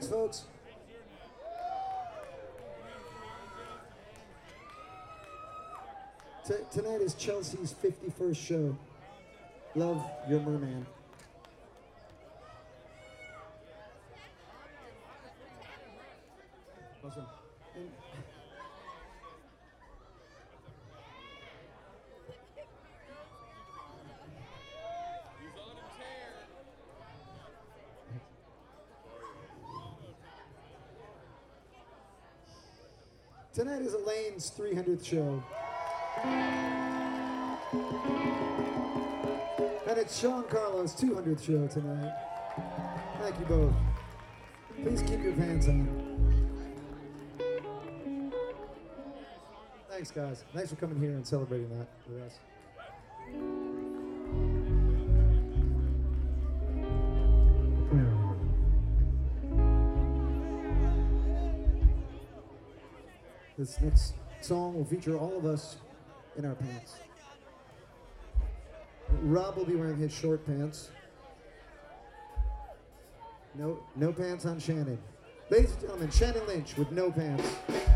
Thanks, folks. Tonight is Chelsea's 51st show. Love, Your Merman. Awesome. And tonight is Elaine's 300th show. And it's Sean Carlos' 200th show tonight. Thank you both. Please keep your pants on. Thanks, guys. Thanks for coming here and celebrating that with us. This next song will feature all of us in our pants. Rob will be wearing his short pants. No pants on Shannon. Ladies and gentlemen, Shannon Lynch with No Pants.